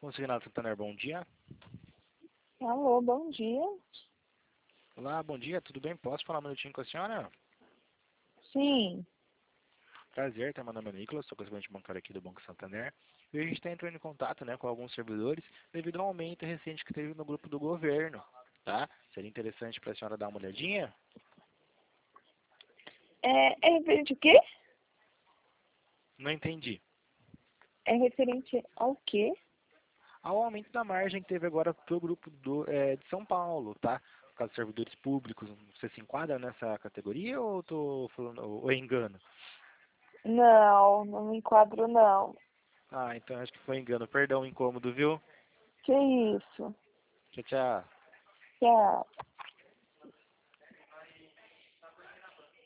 Consignado Santander, bom dia. Alô, bom dia. Olá, bom dia, tudo bem? Posso falar um minutinho com a senhora? Sim. Prazer, meu nome é Nicolas, sou correspondente bancário aqui do Banco Santander. E a gente está entrando em contato com alguns servidores devido ao aumento recente que teve no grupo do governo, tá? Seria interessante para a senhora dar uma olhadinha? É referente ao quê? Não entendi. É referente ao quê? Ao aumento da margem que teve agora para o grupo de São Paulo, tá? No caso, servidores públicos, você se enquadra nessa categoria ou estou falando, ou engano? Não, não me enquadro não. Ah, então acho que foi engano. Perdão o incômodo, viu? Que isso? Tchau, tchau. Tchau.